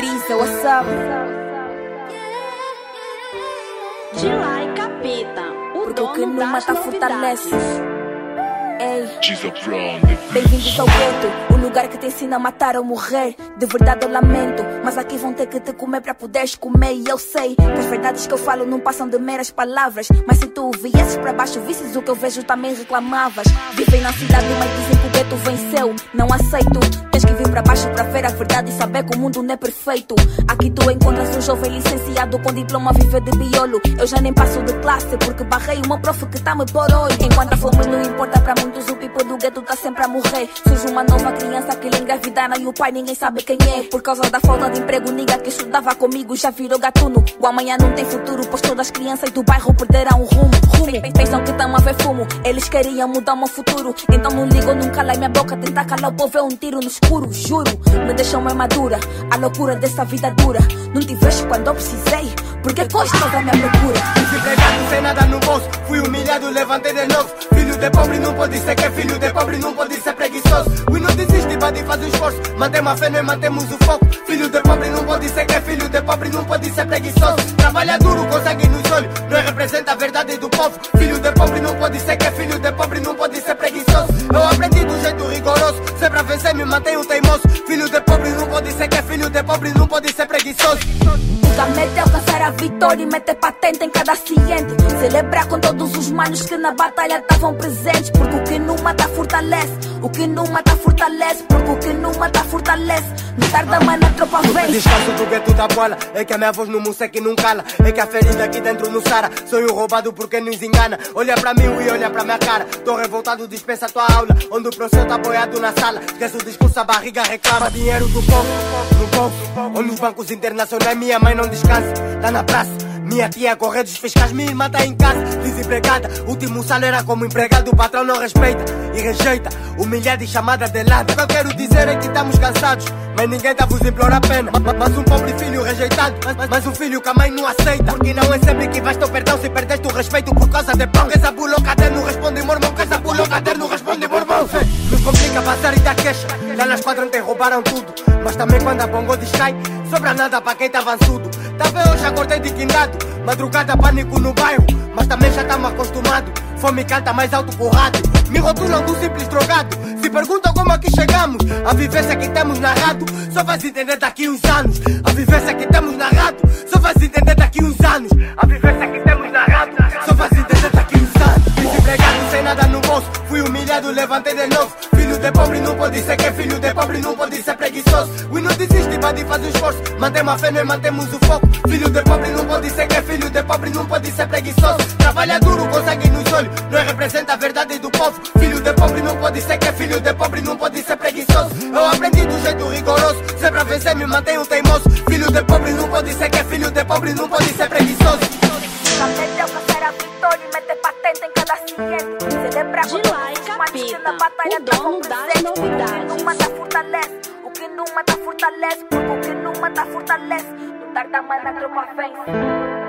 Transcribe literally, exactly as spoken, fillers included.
brisa, what's up? Gilá e Capeta, o Porque o que dono não das mata novidades. fortalece. Ei, Brown. bem-vindos ao gueto, o lugar que te ensina a matar ou morrer. De verdade eu lamento, mas aqui vão ter que te comer pra poderes comer. E eu sei que as verdades que eu falo não passam de meras palavras. Mas se tu viesses pra baixo, visses o que eu vejo, também reclamavas. Vivem na cidade, mas dizem que o gueto venceu. Não aceito, tens que vir pra baixo pra ver a verdade e saber que o mundo não é perfeito. Aqui tu encontras um jovem licenciado com diploma a viver de biolo. Eu já nem passo de classe porque barrei uma prof que tá me por olho. Enquanto a fome não importa pra muitos, o people do gueto tá sempre a morrer. Surge uma nova criança que lhe engravidaram e o pai ninguém sabe quem é. Por causa da falta de emprego, ninguém que estudava comigo já virou gatuno. O amanhã não tem futuro, pois todas as crianças do bairro perderam o rumo. rumo. Pensam que estão a ver fumo, eles queriam mudar o meu futuro. Então não ligo, não calei minha boca, tentar calar o povo é um tiro no escuro. Juro, me deixou mais madura a loucura dessa vida dura. Não te vejo quando eu precisei, porque gostas da minha procura. Desempregado sem nada no bolso, fui humilhado, levantei de novo. Filho de pobre não pode ser que é filho de pobre, não pode ser preguiçoso. We não desiste, pode fazer esforço, mantemos a fé, nós mantemos o foco. Filho de pobre não pode ser que é filho de pobre, não pode ser preguiçoso. Trabalha duro, consegue nos olhos, nós representa a verdade do povo. Filho de pobre não pode ser que é filho de pobre, não pode ser preguiçoso. Eu aprendi do jeito rigoroso, se pra vencer me mantenho teimoso. Filho de pobre não pode ser que é filho de pobre, não pode ser preguiçoso. Nunca mete alcançar a vitória e mete patente em cada ciente. Celebrar com todos os manos que na batalha estavam presentes. Porque o que não mata fortalece, o que não mata fortalece. Porque o que não mata fortalece, não tarda mais na tropa vem. Descanso do gueto da bola, é que a minha voz no mundo é que não cala. É que a ferida aqui dentro não sara, sonho roubado porque nos engana. Olha pra mim e olha pra minha cara, tô revoltado, dispensa tua aula. Onde o professor tá apoiado na sala, esquece o discurso, a barriga reclama. Dinheiro do povo, no bolso, onde os bancos internacionais, minha mãe não descansa, tá na praça. Minha tia corre dos fiscais, minha irmã tá em casa, desempregada. Último salário era como empregado, o patrão não respeita e rejeita, humilhada e chamada de lado. O que eu quero dizer é que estamos cansados, mas ninguém tá vos implora a pena. Mas um pobre filho rejeitado, mas, mas um filho que a mãe não aceita. Porque não é sempre que vais ter perdão se perdeste o respeito por causa de pão. Que essa bulocater não responde mormão, que essa bulocater não responde mormão. Nos complica passar e dar queixa, lá nas quadras te roubaram tudo. Mas também quando a bongo descai, sobra nada pra quem tá avançudo. Talvez eu já acordei de quindado, madrugada pânico no bairro, mas também já estamos acostumados. Fome canta mais alto que o rádio, me rotulam do simples drogado. Se perguntam como aqui chegamos, a vivência que temos narrado só vais entender daqui uns anos. A vivência que temos narrado só vais entender daqui uns anos. A vivência que temos narrado só vais entender daqui uns anos. Desempregado sem nada no bolso, fui humilhado, levantei de novo. Filho de pobre não pode ser que é filho de pobre, não pode ser preguiçoso. We não desiste, pode fazer esforço, mantemos a fé, nós mantemos o foco. Filho de pobre não pode ser que é filho de pobre, não pode ser preguiçoso. Trabalha duro, consegue nos olhos, nós representa a verdade do povo. Filho de pobre não pode ser que é filho de pobre, não pode ser preguiçoso. Eu aprendi do jeito rigoroso, se pra vencer me mantenho teimoso. Filho de pobre não pode ser que é filho de pobre, não pode ser preguiçoso. Mete alcançar a vitória e mete patente em cada ciente. Celebrar com Gilá e todos os manos que na Capeta, batalha o dono estavam das presentes. O que novidades. não mata fortalece, o que não mata fortalece. Porque o que não mata fortalece, não tarda mais na tropa vence.